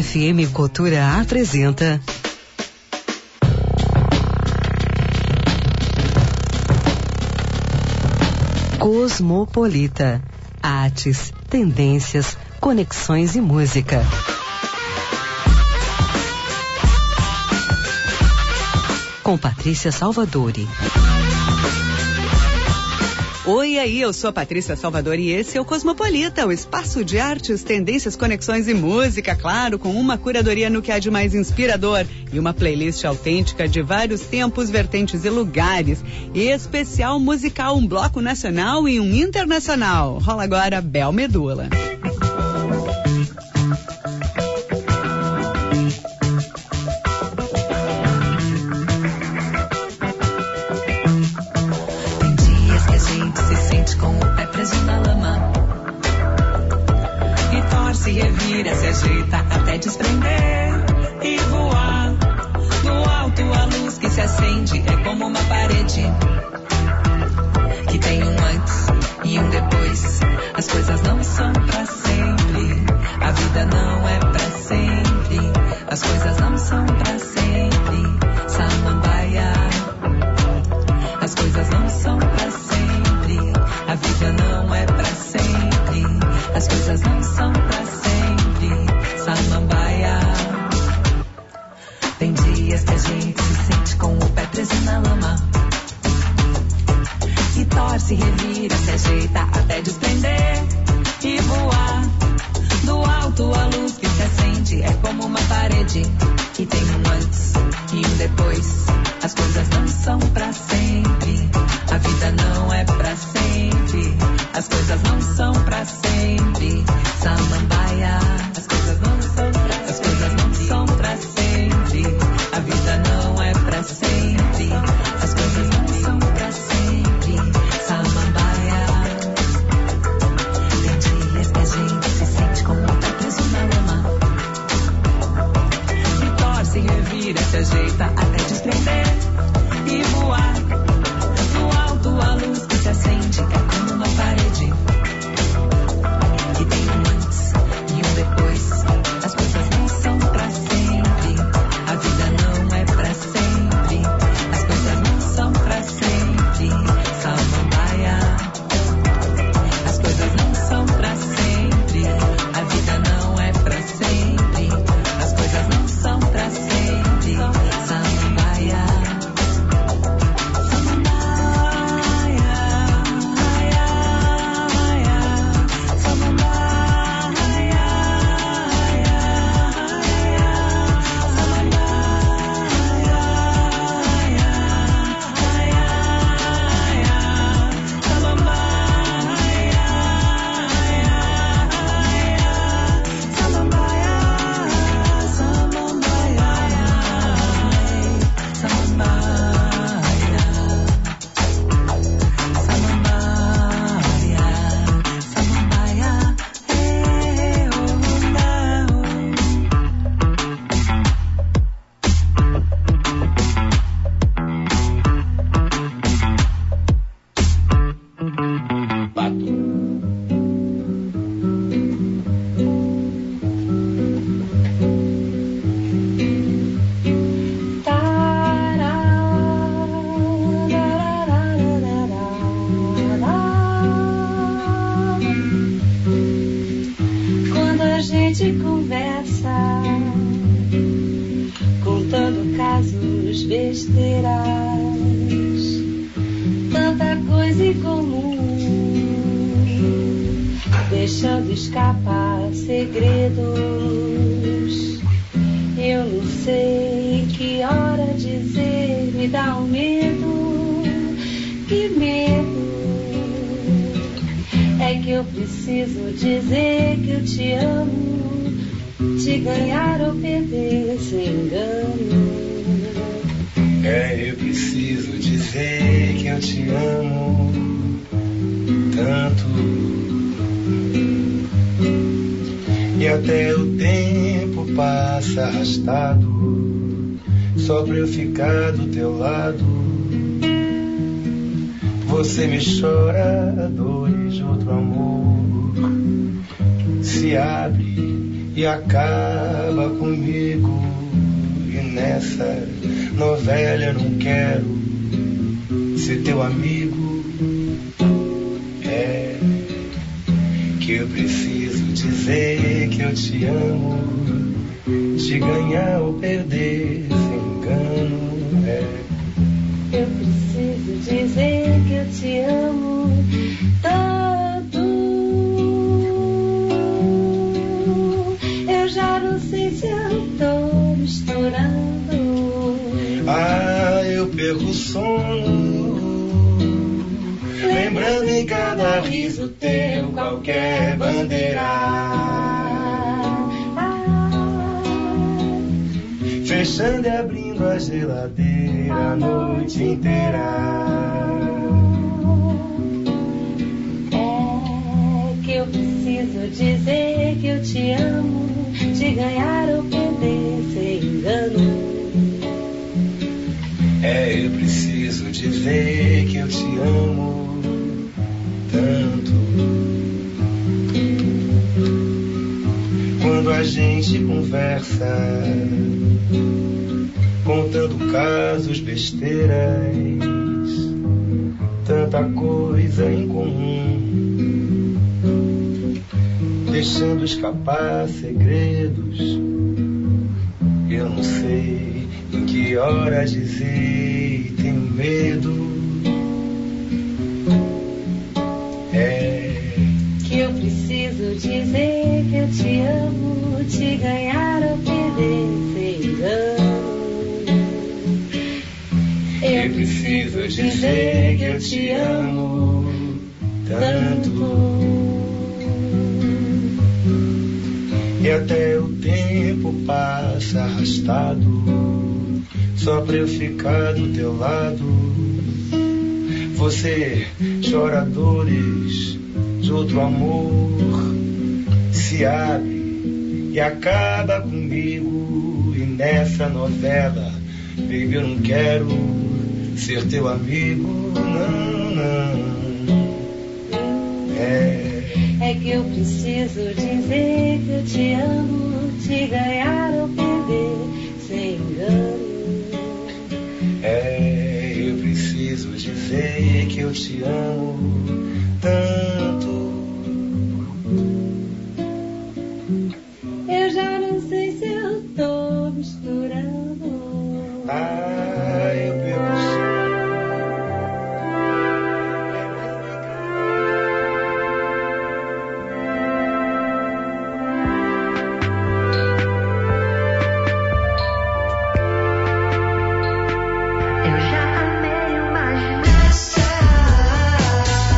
FM Cultura apresenta Cosmopolita. Artes, tendências, conexões e música. Com Patrícia Salvadori. Oi, aí, eu sou a Patrícia Salvadori e esse é o Cosmopolita, o espaço de artes, tendências, conexões e música, claro, com uma curadoria no que há de mais inspirador e uma playlist autêntica de vários tempos, vertentes e lugares. E especial musical, um bloco nacional e um internacional. Rola agora Bel Medula. Se revira, se ajeita até desprender e voar. No alto a luz que se acende é como uma parede que tem um antes e um depois. As coisas não são pra sempre, a vida não é pra sempre. As coisas não são pra sempre, samambaia. As coisas não são pra sempre, a vida não é pra sempre. As coisas não são pra sempre, samambaia. Tem dias que a gente se sente com o pé preso na lama e torce, revira, se ajeita até desprender e voar. Do alto a luz que se acende é como uma parede que tem um antes e um depois. As coisas não são pra sempre, a vida não é pra sempre. As coisas não são pra sempre, samambaia. As coisas não são pra sempre, as coisas não são pra sempre. A vida não é pra sempre, as coisas não são pra sempre, samambaia. Tem dias que a gente se sente com o pé preso na lama e torce, revira, se ajeita até desprender e voar. No alto a luz que se acende é como uma parede que tem um antes e um depois. As coisas não são pra sempre, a vida não é pra sempre. As coisas não são pra sempre, samambaia. As coisas não são pra sempre, a vida não é pra sempre. As coisas não são pra sempre, samambaia. Deixando escapar segredos. Eu não sei que hora dizer, me dá um medo. Que medo é que eu preciso dizer que eu te amo, te ganhar ou perder sem engano. Eu preciso dizer que eu te amo tanto. E até o tempo passa arrastado, só pra eu ficar do teu lado. Você me chora dores de outro amor, se abre e acaba comigo. E nessa novela eu não quero ser teu amigo. É que eu preciso dizer que eu te amo, te ganhar ou perder sem engano. Eu preciso dizer que eu te amo tanto. Eu já não sei se eu tô misturando. Ah, eu perco o sono, lembrando em cada riso teu qualquer bandeira. Fechando e abrindo a geladeira a noite inteira. É que eu preciso dizer que eu te amo, te ganhar ou perder sem engano. É, eu preciso dizer que eu te amo tanto. Quando a gente conversa, contando casos, besteiras, tanta coisa em comum, deixando escapar segredos. Eu não sei em que hora dizer e tenho medo. É que eu preciso dizer que eu te amo, te ganhar ou perder sem engano. Eu preciso dizer que eu te amo tanto. E até o tempo passa arrastado, só pra eu ficar do teu lado. Você chora dores de outro amor, se abre e acaba comigo. E nessa novela, baby, eu não quero ser teu amigo, não, não. É que eu preciso dizer que eu te amo, te ganhar ou perder sem engano. É, eu preciso dizer que eu te amo tanto. Eu já não sei se eu tô misturando. Ah, eu perco o sono. Eu já amei uma ginástica.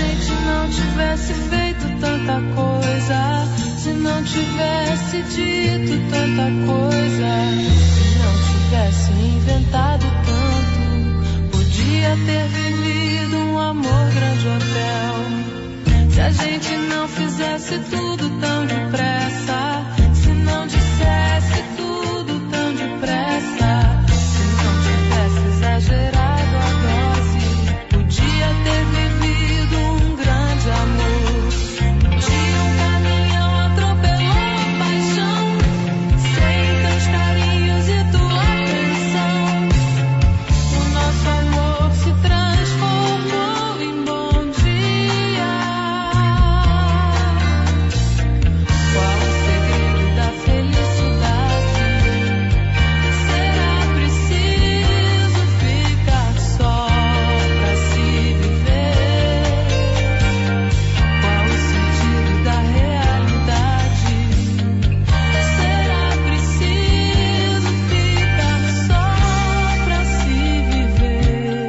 gente não tivesse feito tanta coisa, se não tivesse dito tanta coisa, se não tivesse inventado tanto, podia ter vivido um amor grande hotel. Se a gente não fizesse tudo tão depressa, se não dissesse tudo tão depressa, se não tivesse exagerado a dose, podia ter vivido um grande amor. Um dia um caminhão atropelou a paixão, sem teus carinhos e tua atenção. O nosso amor se transformou em bom dia. Qual o segredo da felicidade? Será preciso ficar só pra se viver? Qual o sentido da realidade? Será preciso ficar só pra se viver?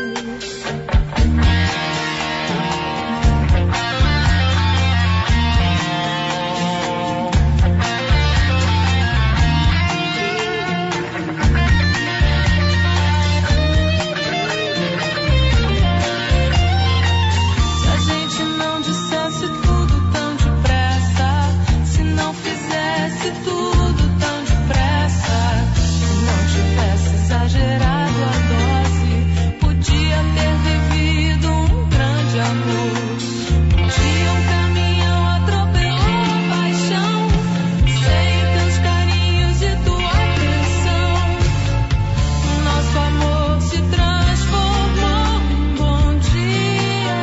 Se a gente não dissesse tudo tão depressa, se não fizesse tudo tão depressa, se não tivesse exagerado a dose, podia ter vivido um grande amor. Um dia um caminhão atropelou a paixão, sem teus carinhos e tua atenção. O nosso amor se transformou em bom dia.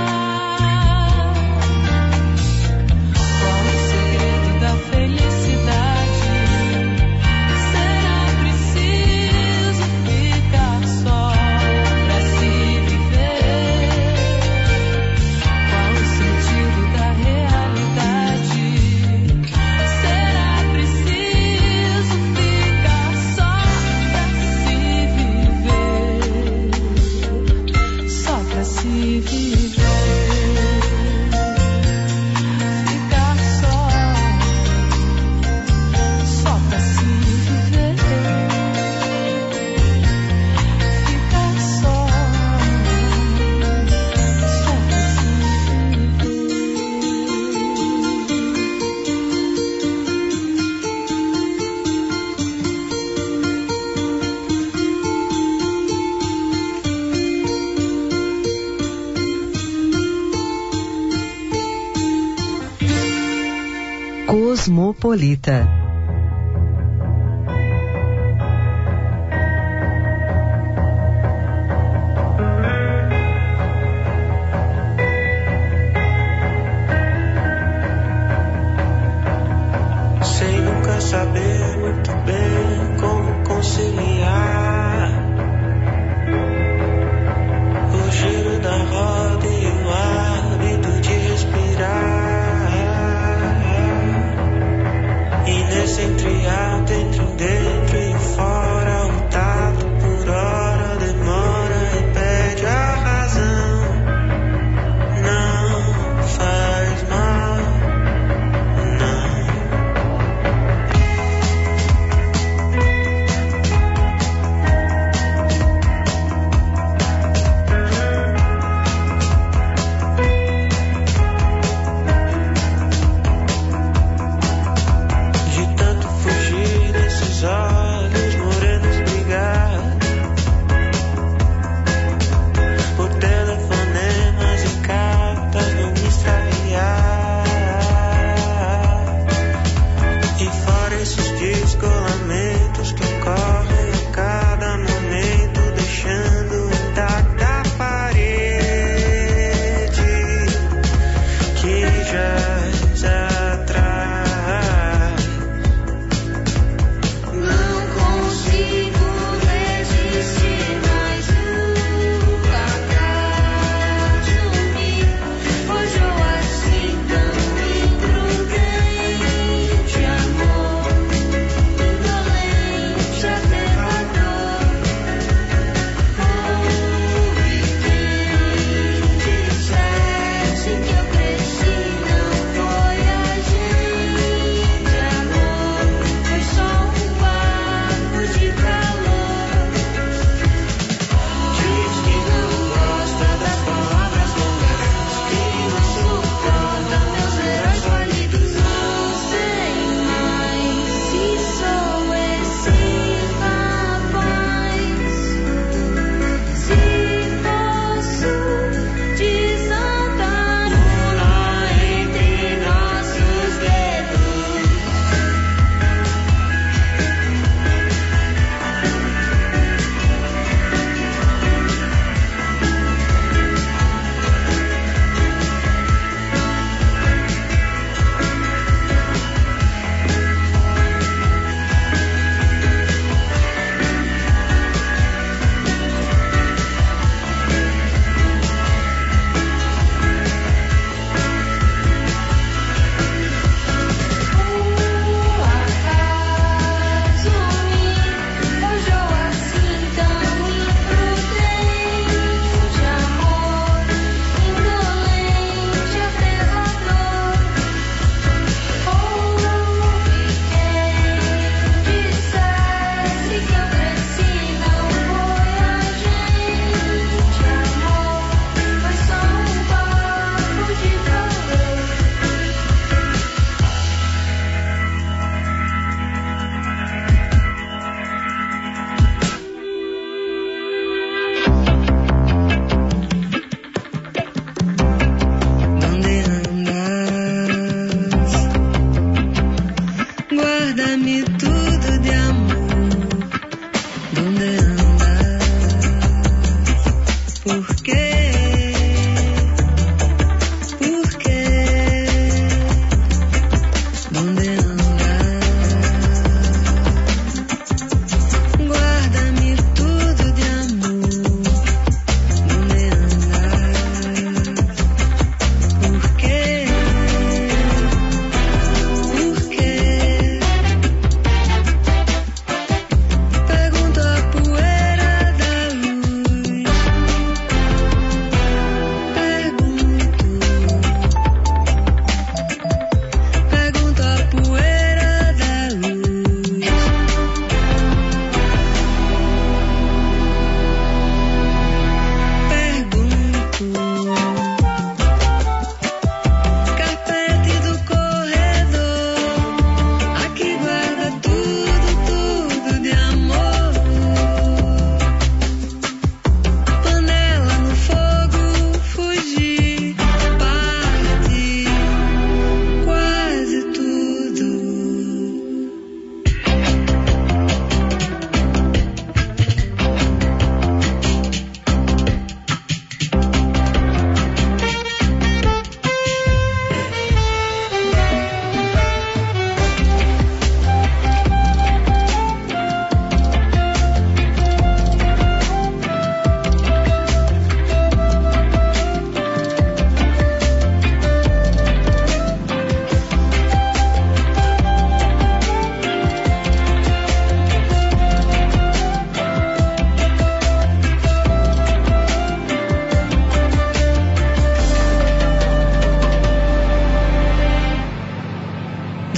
Qual o segredo da felicidade? Será preciso ficar só pra se viver? Qual o sentido da realidade? Será preciso ficar só pra se viver? Só pra se viver. Ficar só pra se viver. Ficar só pra se Cosmopolita. Sem nunca saber muito bem como conciliar o giro da roda e o hábito de respirar. E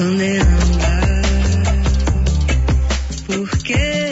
Donde andas? ¿Por qué?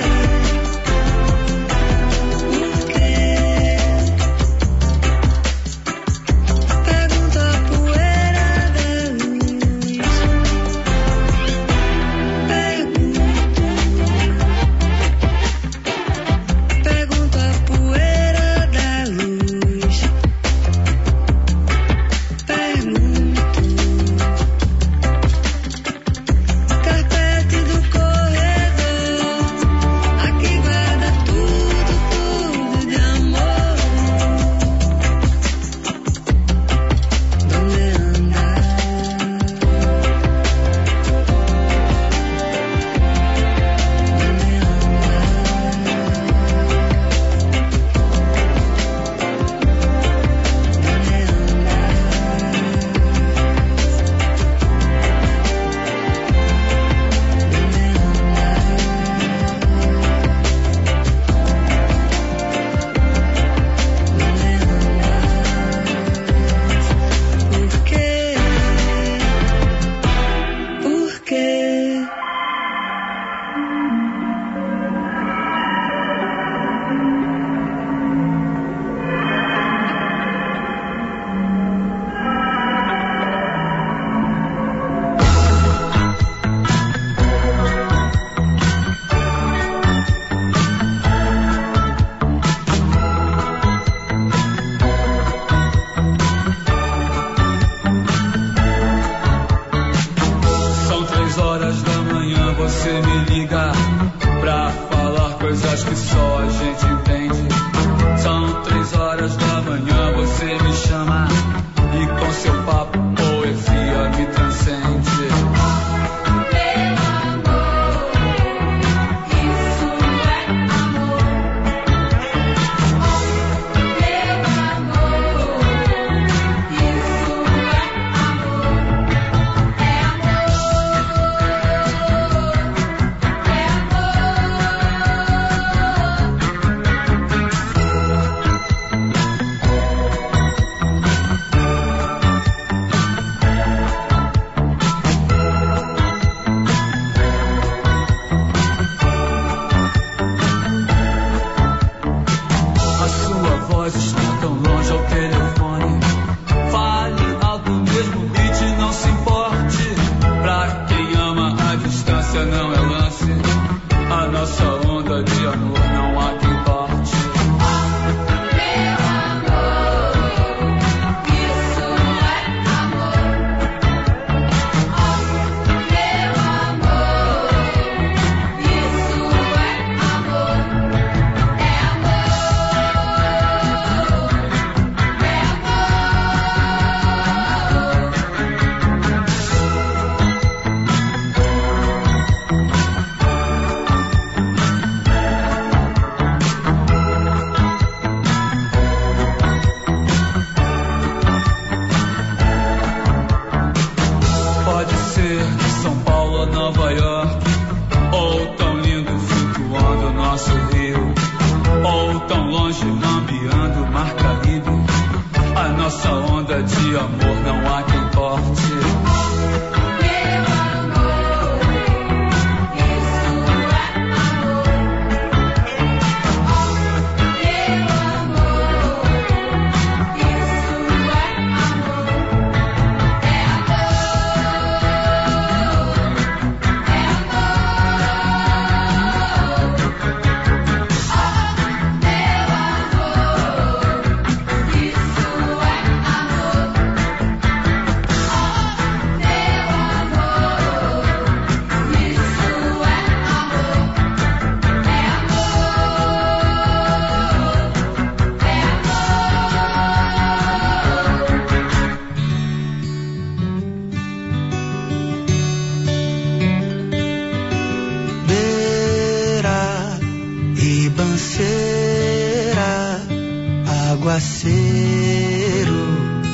aguaceiro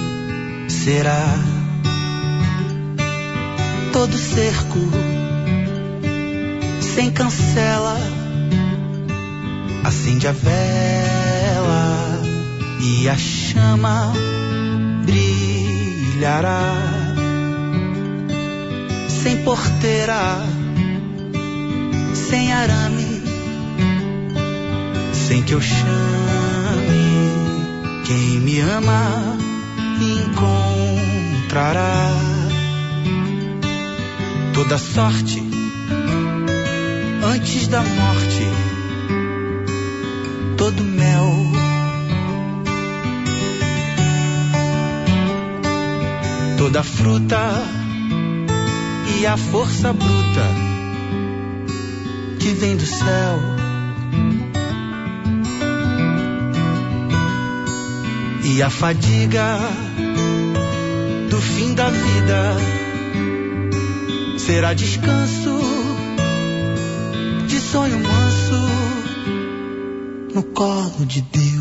será todo cerco, sem cancela, acende a vela e a chama brilhará. sem porteira, sem arame, sem que eu chame. Quem me ama encontrará toda sorte antes da morte, todo mel, toda fruta e a força bruta que vem do céu. E a fadiga do fim da vida será descanso de sonho manso no colo de Deus.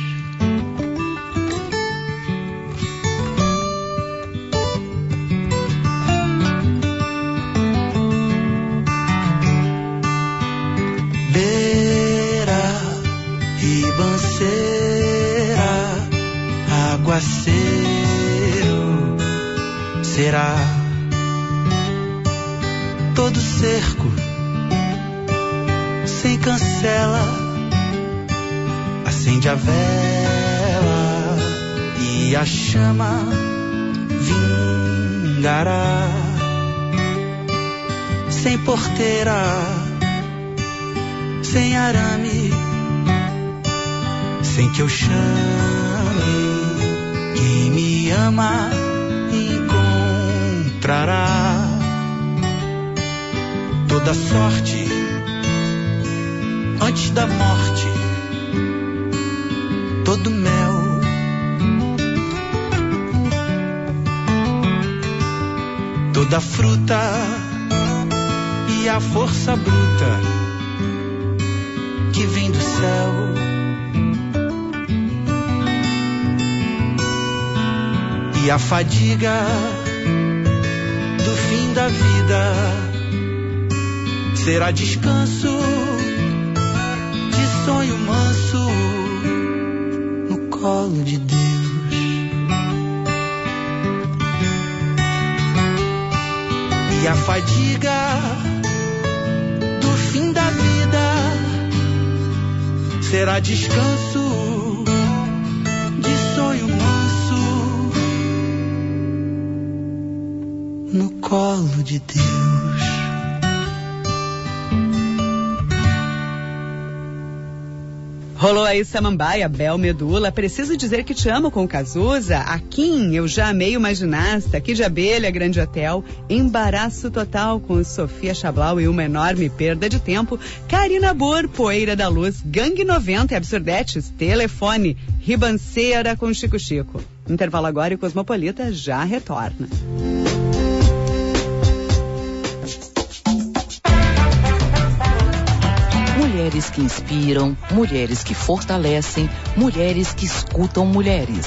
Beira, ribanceira, aguaceiro será todo cerco sem cancela, acende a vela e a chama vingará sem porteira, sem arame, sem que eu chame. Quem me ama encontrará toda sorte antes da morte, todo mel, toda fruta e a força bruta que vem do céu. E a fadiga do fim da vida será descanso de sonho manso no colo de Deus. E a fadiga do fim da vida será descanso de sonho manso no colo de Deus. Rolou aí Samambaia, Bel Medula, Preciso Dizer Que Te Amo com Cazuza, Akin, Eu Já Amei Uma Ginasta, Kid de Abelha, Grande Hotel, Embaraço Total com Sofia Chablau e Uma Enorme Perda de Tempo, Karina Burr, Poeira da Luz, Gangue 90 e Absurdetes, Telefone, Ribanceira com Chico Chico. Intervalo agora e o Cosmopolita já retorna. Mulheres que inspiram, mulheres que fortalecem, mulheres que escutam mulheres.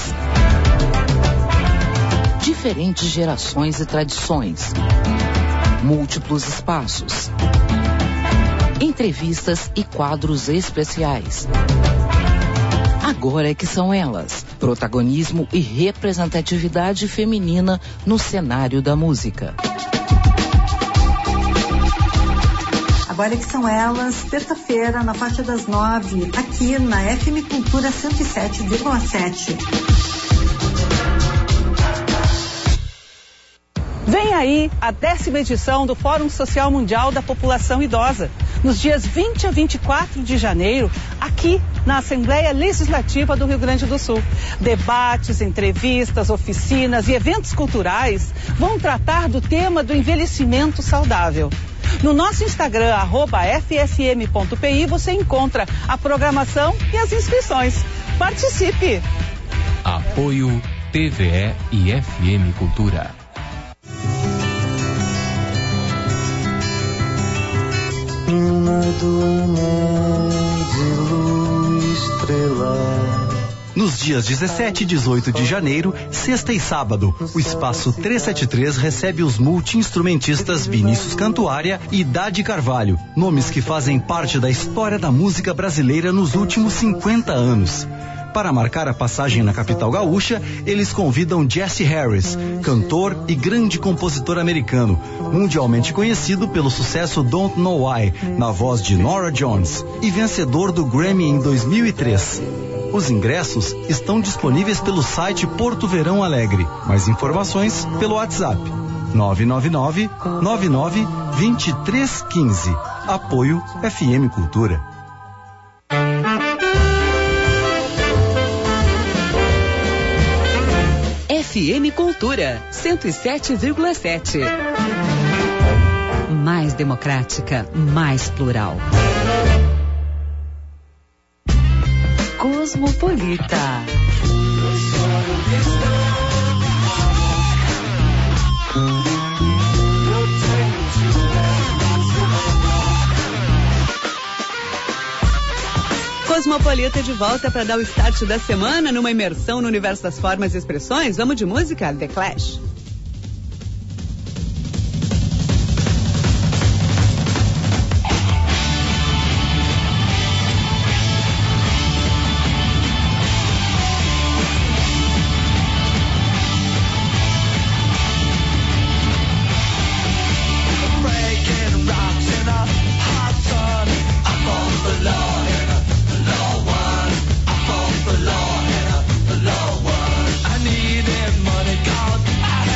Diferentes gerações e tradições. Múltiplos espaços. Entrevistas e quadros especiais. Agora é que são elas. Protagonismo e representatividade feminina no cenário da música. Agora que são elas, terça-feira, na faixa das 9, aqui na FM Cultura 107,7. Vem aí a 10ª edição do Fórum Social Mundial da População Idosa, nos dias 20 a 24 de janeiro, aqui na Assembleia Legislativa do Rio Grande do Sul. Debates, entrevistas, oficinas e eventos culturais vão tratar do tema do envelhecimento saudável. No nosso Instagram, @ffm.pi, você encontra a programação e as inscrições. Participe! Apoio TVE e FM Cultura. Nos dias 17 e 18 de janeiro, sexta e sábado, o Espaço 373 recebe os multi-instrumentistas Vinícius Cantuária e Dade Carvalho, nomes que fazem parte da história da música brasileira nos últimos 50 anos. Para marcar a passagem na capital gaúcha, eles convidam Jesse Harris, cantor e grande compositor americano, mundialmente conhecido pelo sucesso Don't Know Why, na voz de Norah Jones, e vencedor do Grammy em 2003. Os ingressos estão disponíveis pelo site Porto Verão Alegre. Mais informações pelo WhatsApp 999-2315. Apoio FM Cultura. FM Cultura 107,7. Mais democrática, mais plural. Cosmopolita. Cosmopolita de volta para dar o start da semana numa imersão no universo das formas e expressões. Vamos de música? The Clash. I needed money, 'cause I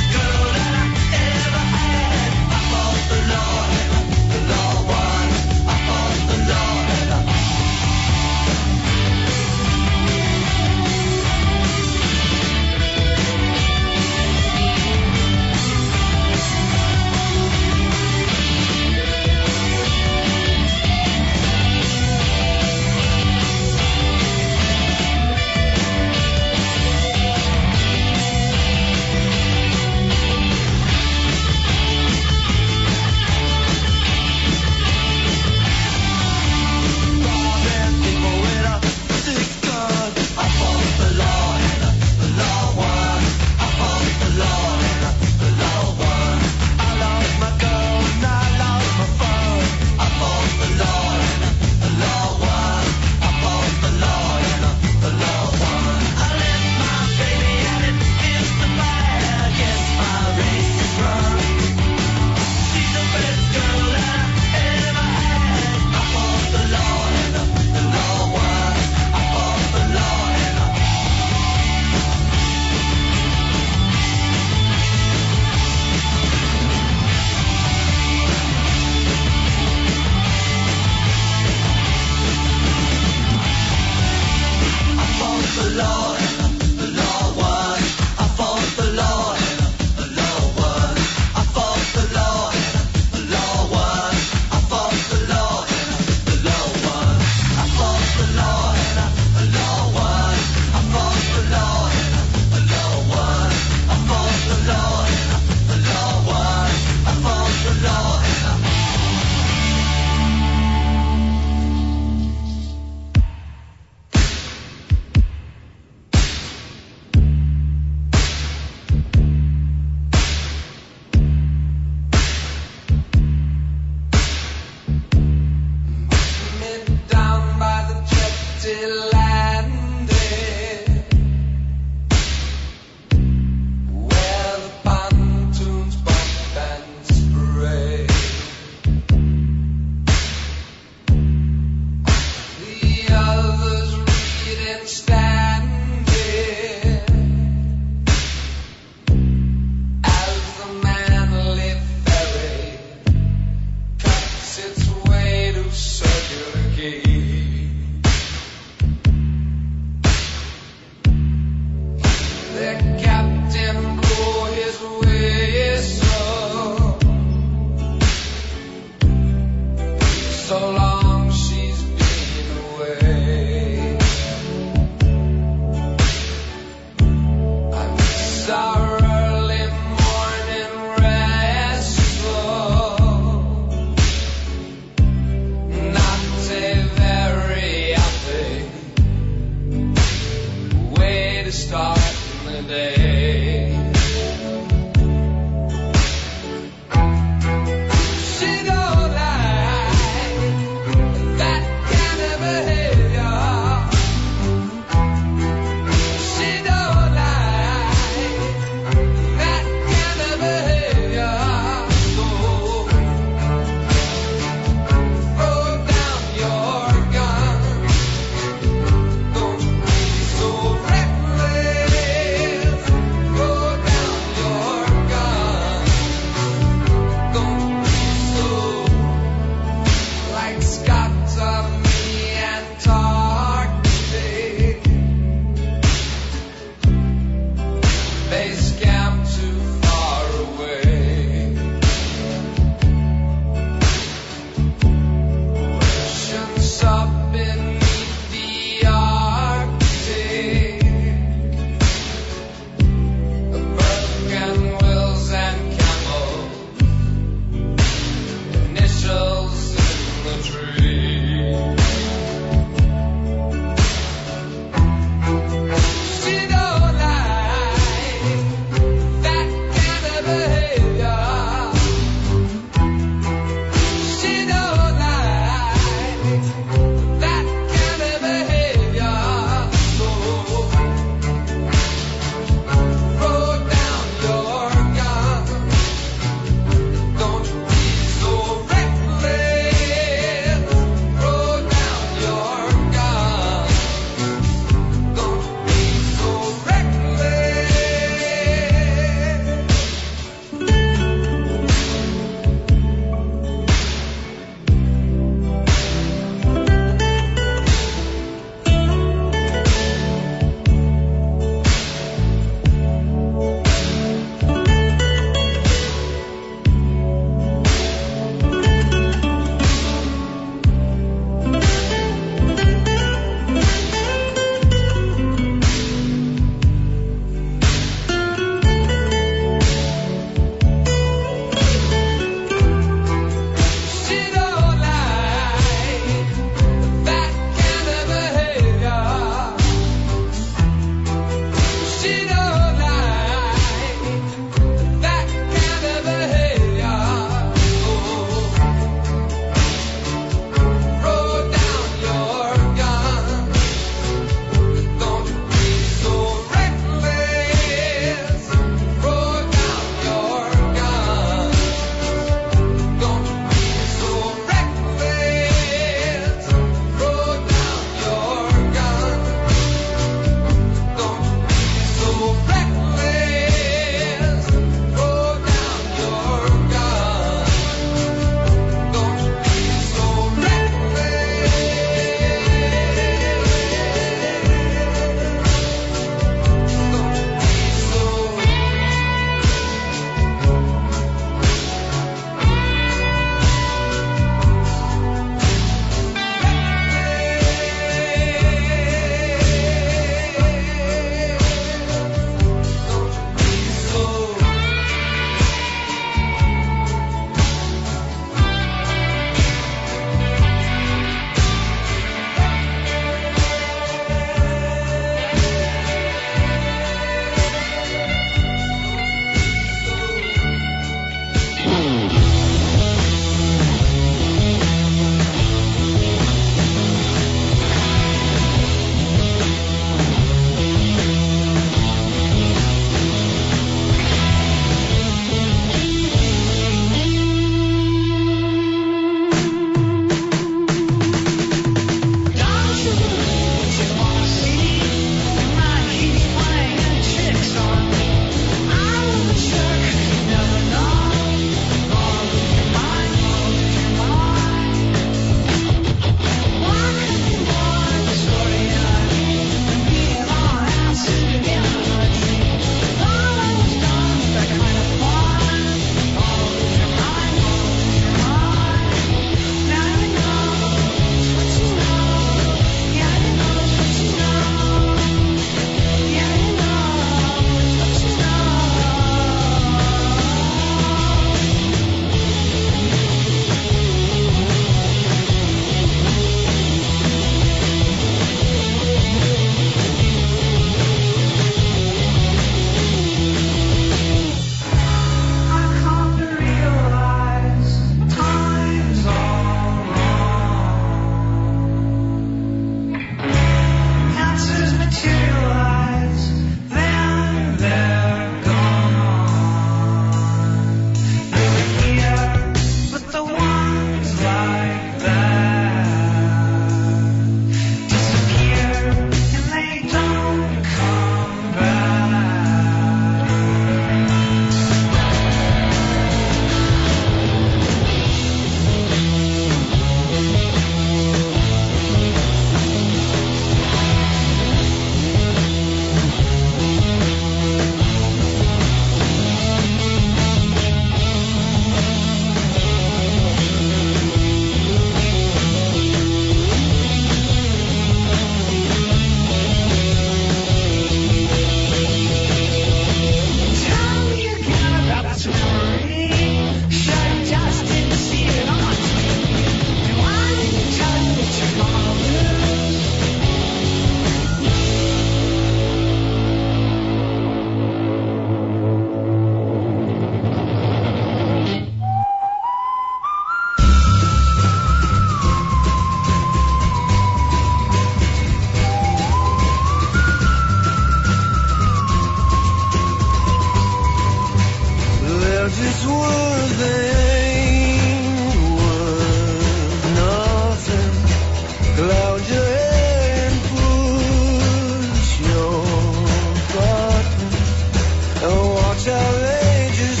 this world ain't worth nothing. Cloud your head and push your button and watch how they just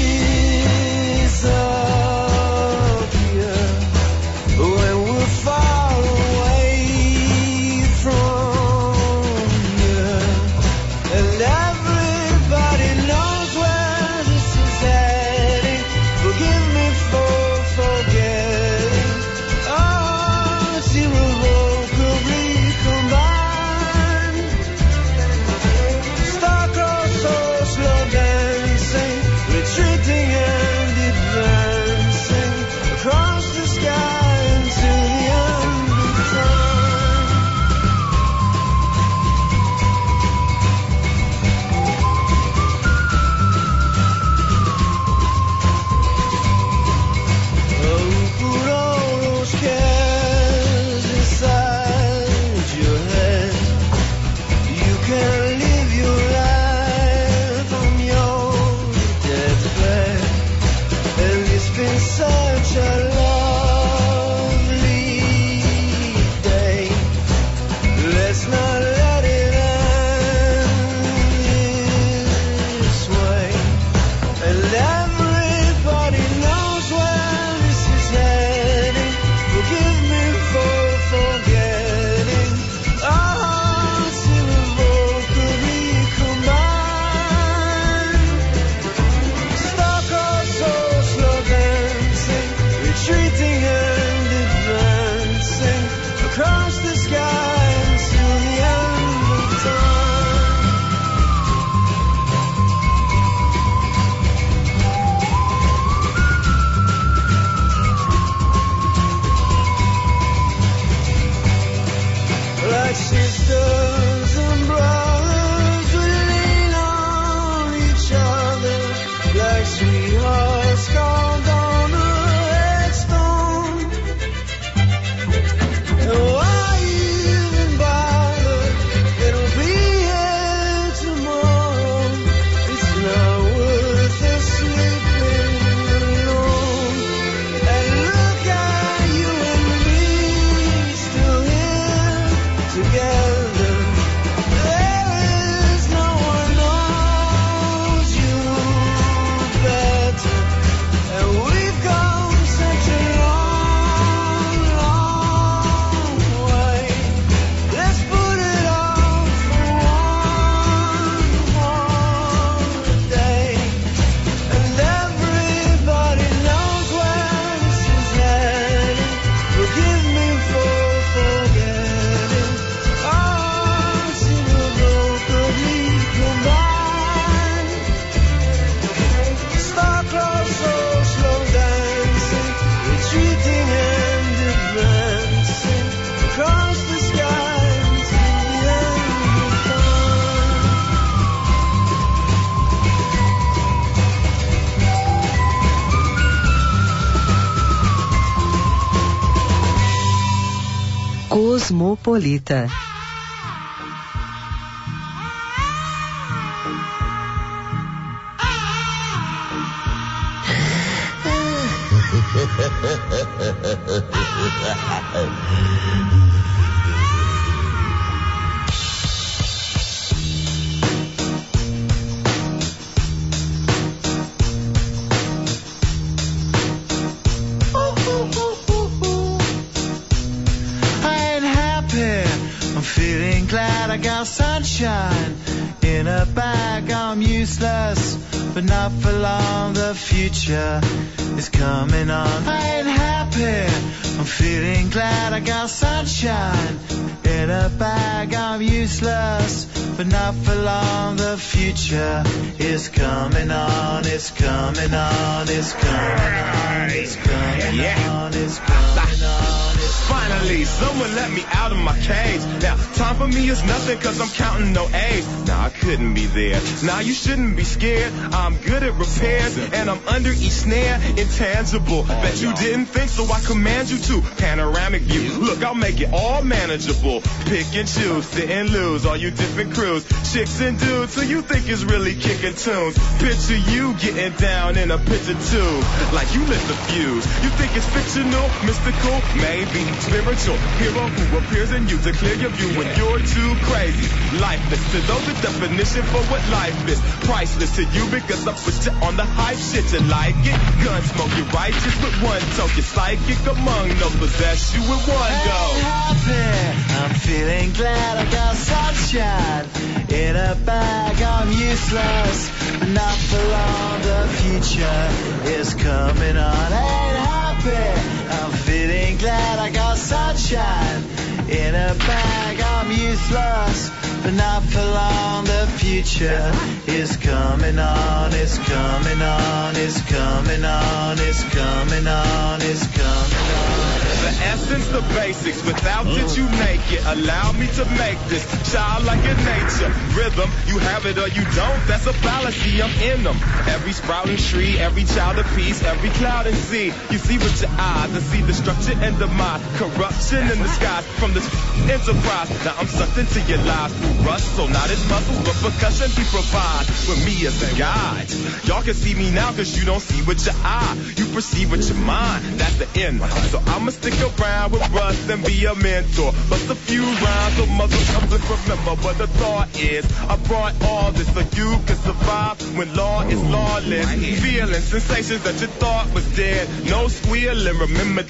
disappear when we're far away from here. And everybody knows where this is heading. Forgive me for forgetting. Oh, it's irrevocably combined. Star-crossed, so slow dancing, retreating and advancing across the sky into the end of time. Oh, put all those cares inside your head. You can live your life on your deathbed. And it's been such a lovely day. Let's not let it end this way. And everybody knows where this is heading. Forgive me for forgetting. Oh, it's irrevocably combined. Star-crossed, so slow dancing, retreating and advancing across the sky until the end of time. Like sisters and brothers, we lean on each other. Like sweethearts carved on a headstone. And why even bother? It'll be here tomorrow. It's not worth us sleeping alone. And look at you and me, still here together. There is no one knows you better. And we've come such a long, long way. Let's put it on for one more day. And everybody knows where this is heading. Forgive me for forgetting. Oh, it's irrevocably combined. Star-crossed, so slow dancing, retreating and advancing across the sky until the end of time. Cosmopolita. I ain't happy. I'm feeling glad I got sunshine in a bag. I'm useless, but not for long. The future is coming on. I ain't happy. I'm feeling glad I got sunshine in a bag. I'm useless, but not for long. The future is coming on. It's coming on. It's coming on. It's coming on. It's coming on. It's Finally, someone let me out of my cage. Now, time for me is nothing cause I'm counting no A's. Nah, I couldn't be there. Nah, you shouldn't be scared. I'm good at repairs and I'm under each snare. Intangible. Bet you didn't think, so I command you to. Panoramic view. Look, I'll make it all manageable. Pick and choose, sit and lose. All you different crews. Chicks and dudes who you think is really kicking tunes. Picture you getting down in a picture too. Like you lit the fuse. You think it's fictional, mystical, maybe spiritual. Hero who appears in you to clear your view when you're too crazy. Lifeless to those, the definition for what life is. Priceless to you because I put you on the hype shit. You like it? Gun smoke, you righteous with one toe. You're psychic among no possess you with one go. Happy, I'm feeling glad I got sunshine in a bag. I'm useless, but not for long. The future is coming on. Ain't happy, I'm feeling glad I got sunshine in a bag. I'm useless, but not for long. The future is coming on. It's coming on. It's coming on. It's coming on. It's coming on. The essence, the basics, without it you naked. Allow me to make this childlike in nature. Rhythm, you have it or you don't, that's a fallacy, I'm in them. Every sprouting tree, every child of peace, every cloud and sea. You see with your eyes and see destruction and demise. Corruption in the skies from this enterprise. Now I'm sucked into your lives through rust, so not as muscles, but percussion he provides with me as a guide. Y'all can see me now cause you don't see with your eye. You perceive with your mind, that's the end. So I'ma stick around with Russ and be a mentor. Bust a few rhymes so muzzle comes to remember what the thought is. I brought all this so you can survive when law is lawless. Feeling sensations that you thought was dead. No squealing, remember.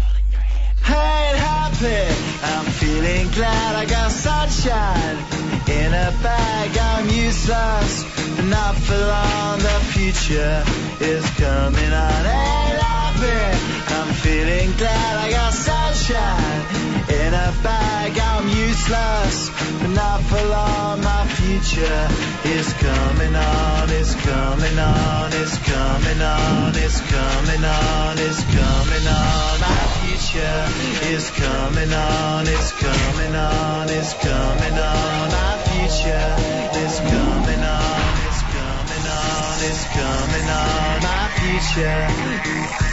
Ain't happy, I'm feeling glad I got sunshine in a bag. I'm useless, but not for long. The future is coming on. Ain't happy, I'm feeling glad I got sunshine in a bag. I'm useless, but not for long. My future is coming on. It's coming on. It's coming on. It's coming on. It's coming on. My future is coming on. It's coming on. It's coming on. My future is coming on. It's coming on. It's coming on. My future.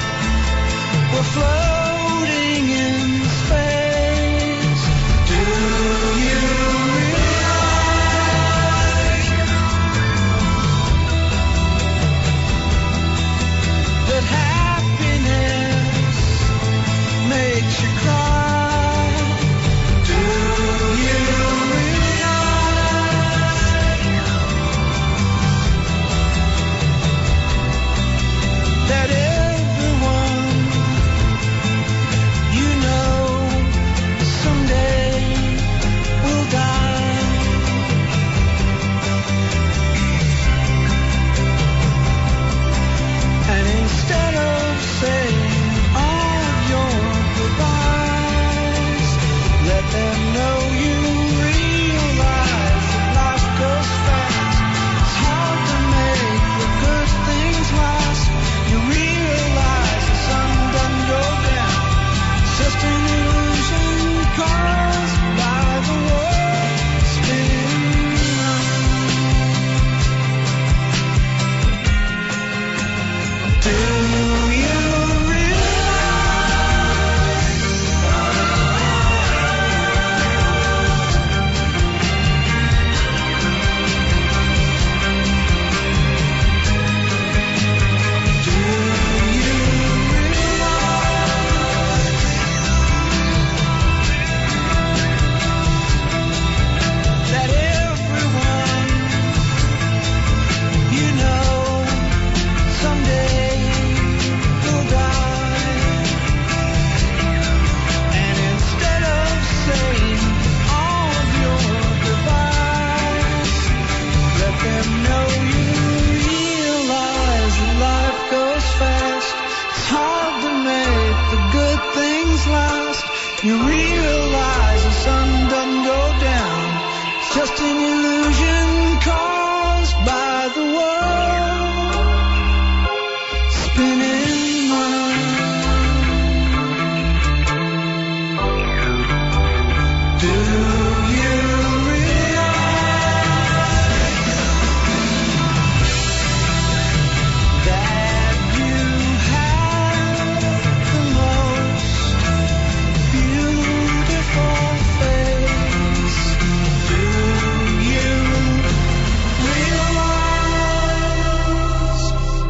Floating in space. Do realize the sun doesn't go down. It's just an illusion caused by the world spinning round. Do you realize that you have the most beautiful face? Do you realize?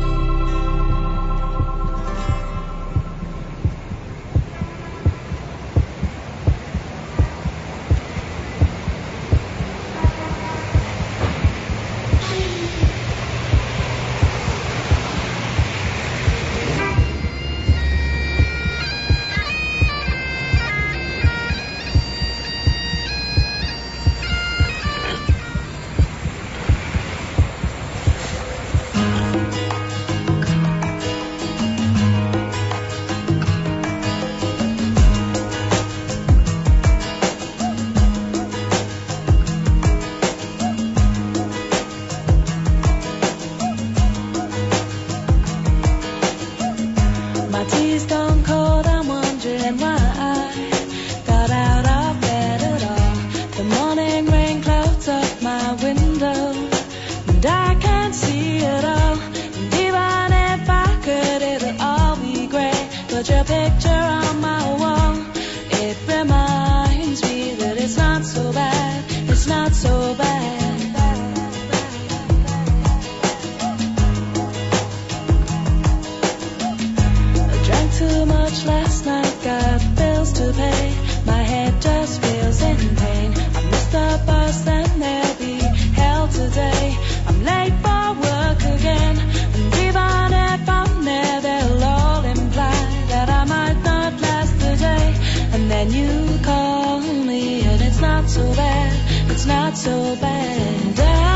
My tea's gone cold, I'm wondering why I got out of bed at all. The morning rain clouds up my window, and I can't see it all. And even if I could, it'll all be great. Put your picture on my wall, it reminds me that it's not so bad, it's not so bad. Too much last night, got bills to pay. My head just feels in pain. I missed the bus and there'll be hell today. I'm late for work again, and even if I'm there, they'll all imply that I might not last the day. And then you call me, and it's not so bad, it's not so bad.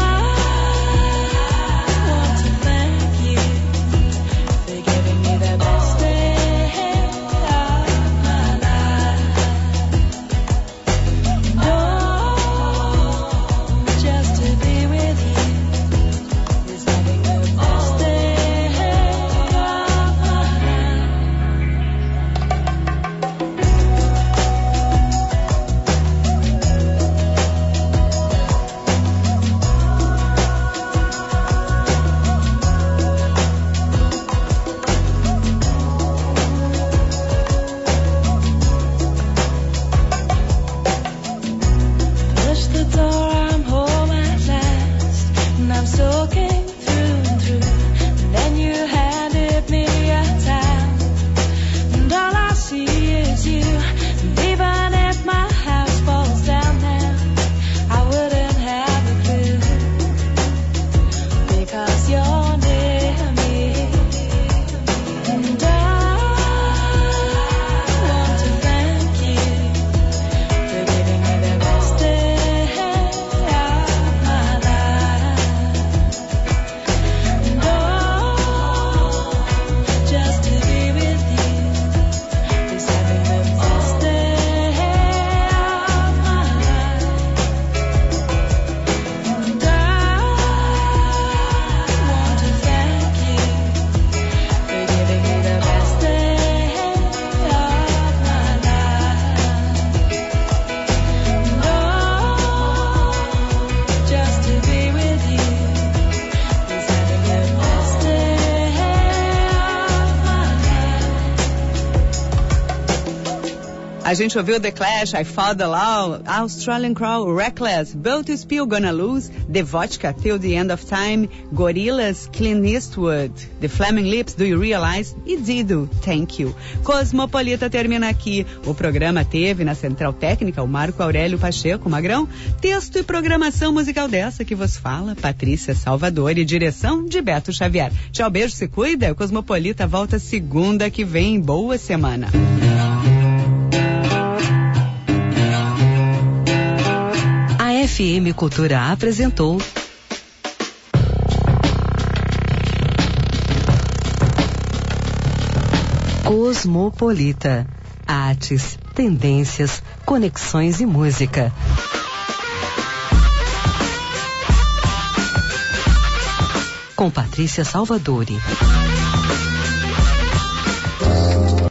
I want to thank you for giving me the best day. A gente ouviu The Clash, I Fought the Law, Australian Crow, Reckless, Boat to Spill, Gonna Lose, The Vodka, Till the End of Time, Gorillaz, Clint Eastwood, The Flaming Lips, Do You Realize? E Dido, Thank You. Cosmopolita termina aqui. O programa teve na Central Técnica o Marco Aurélio Pacheco Magrão, texto e programação musical dessa que vos fala, Patrícia Salvador, e direção de Beto Xavier. Tchau, beijo, se cuida. O Cosmopolita volta segunda que vem. Boa semana. A FM Cultura apresentou Cosmopolita, artes, tendências, conexões e música. Com Patrícia Salvadori.